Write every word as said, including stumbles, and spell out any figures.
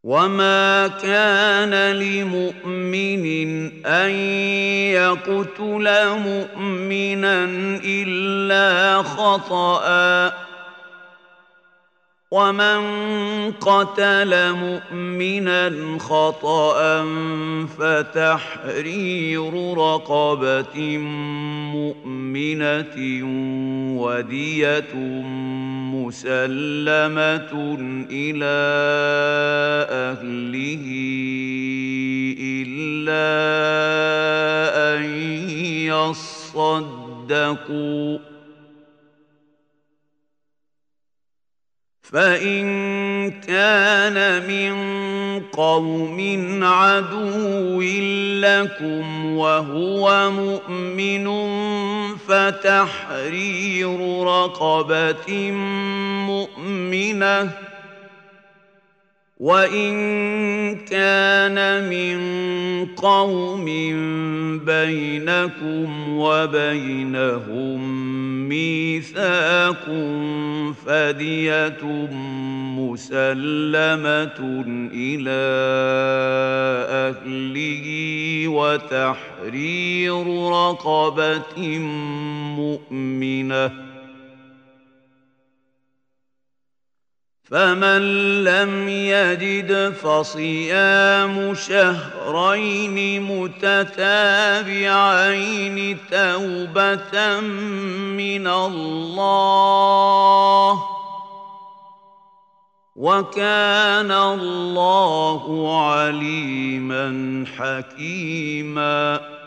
وما كان لمؤمن أن يقتل مؤمنا إلا خطأ ومن قتل مؤمنا خطأ فتحرير رقبة مؤمنة ودية مسلمة إلى أهله إلا أن يصدقوا فإن كان من قوم عدو لكم وهو مؤمن فتحرير رقبة مؤمنة وإن كان من قوم بينكم وبينهم ميثاق فدية مسلمة إلى أهله وتحرير رقبة مؤمنة فمن لم يجد فصيام شهرين متتابعين توبة من الله وكان الله عليما حكيما